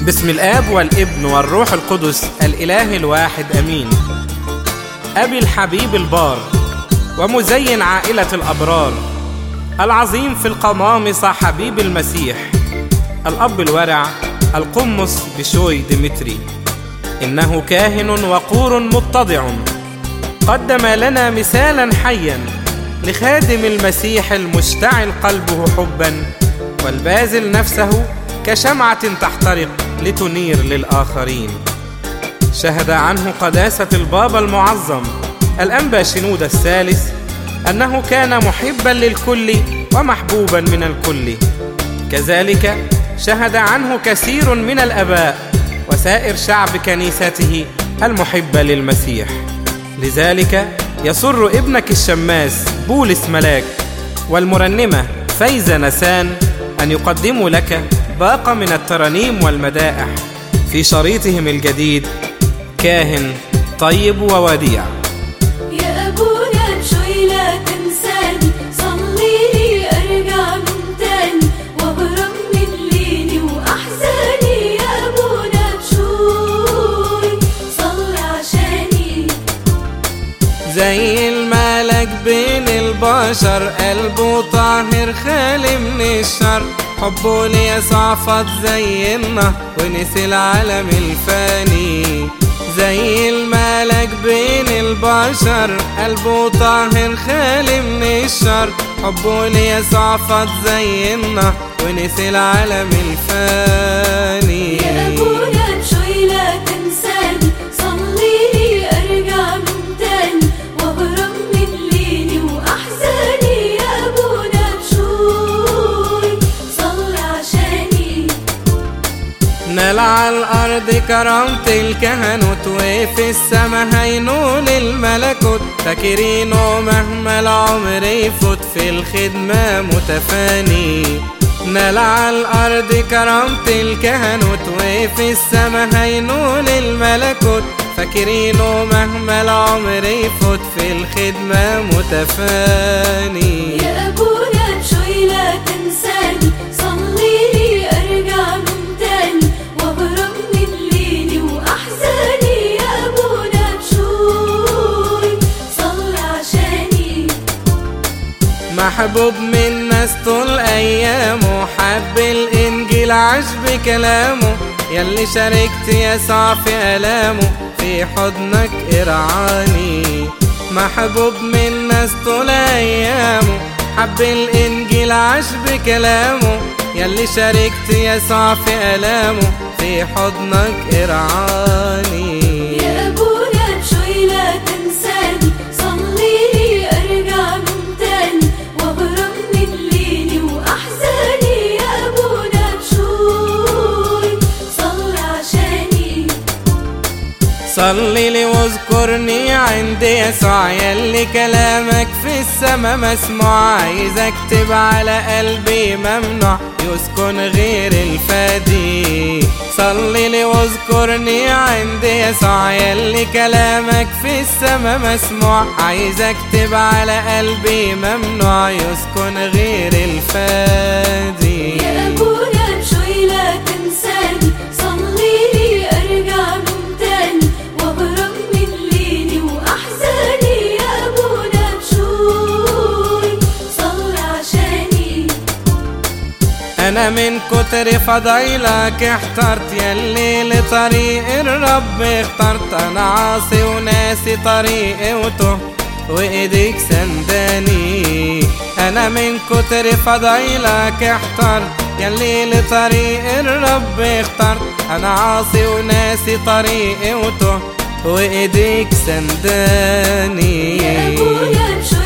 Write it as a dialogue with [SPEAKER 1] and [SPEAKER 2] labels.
[SPEAKER 1] باسم الآب والابن والروح القدس الإله الواحد أمين. أبي الحبيب البار ومزين عائلة الأبرار، العظيم في القمامصة حبيب المسيح، الأب الورع القمص بشوي ديمتري. إنه كاهن وقور متضع، قدم لنا مثالا حيا لخادم المسيح المشتعل قلبه حبا، والباذل نفسه كشمعة تحترق لتنير للآخرين. شهد عنه قداسة البابا المعظم الأنبا شنودة الثالث أنه كان محبا للكل ومحبوبا من الكل. كذلك شهد عنه كثير من الآباء وسائر شعب كنيسته المحبة للمسيح. لذلك يسر ابنك الشماس بولس ملاك والمرنمة فايزة نسان أن يقدموا لك باقة من الترانيم والمدائح في شريطهم الجديد كاهن طيب ووديع.
[SPEAKER 2] يا أبونا بشوي لا تنساني، صلي لي أرجع من تاني وأهرب من ليلي وأحزاني. يا أبونا بشوي صلي عشاني.
[SPEAKER 1] زي الملك بين البشر، قلبه طاهر خالي من الشر، حبه ليسوع فاض زي النهر ونسي العالم الفاني. زي الملك بين البشر، قلبه طاهر خالي من الشر، حبه ليسوع فاض زي النهر ونسي العالم الفاني.
[SPEAKER 2] يا أبونا بشوي لا تنساني، صلي لي أرجع من تاني وأهرب من ليلي وأحزاني. يا أبونا بشوي صلي عشاني.
[SPEAKER 1] نال على الأرض كرامة الكهنوت، وفي السما هينول الملكوت، فاكرينه مهما العمر يفوت في الخدمة متفاني. نال على الأرض كرامة الكهنوت، وفي السما هينول الملكوت، فاكرينه مهما العمر يفوت في الخدمة متفاني.
[SPEAKER 2] يا أبونا بشوي لا تنساني، صلي لي أرجع من تاني وأهرب من ليلي وأحزاني. يا أبونا بشوي صلي عشاني.
[SPEAKER 1] محبوب من ناس طول أيامه، حب الإنجيل عاش بكلامه، يلي شاركت يسوع في ألامه، في حضنك ارعاني. محبوب من ناس طول أيامه، حب الإنجيل عاش بكلامه، يلي شاركت يسوع في ألامه، في حضنك ارعاني.
[SPEAKER 2] يا أبونا بشوي لا تنساني، صلي لي أرجع من تاني وأهرب من ليلي وأحزاني. يا أبونا بشوي صلي عشاني.
[SPEAKER 1] صلي لي واذكرني عند يسوع، يلي كلامك في السما مسموع، عايز اكتب على قلبي ممنوع يسكن غير الفادي. صلي لي واذكرني عند يسوع، يلي كلامك في السما مسموع، عايز اكتب على قلبي ممنوع يسكن غير الفادي.
[SPEAKER 2] يا أبونا بشوي لا تنساني، صلي لي أرجع من تاني وأهرب من ليلي وأحزاني. يا أبونا بشوي صلي عشاني.
[SPEAKER 1] أنا من كتر فضايلك احترت، يلي لطريق الرب اخترت، أنا عاصي وناسي طريقي وتهت وإيديك سنداني. أنا من كتر فضايلك احترت، يلي لطريق الرب اخترت، أنا عاصي وناسي طريقي وتهت وإيديك سنداني.
[SPEAKER 2] يا أبونا بشوي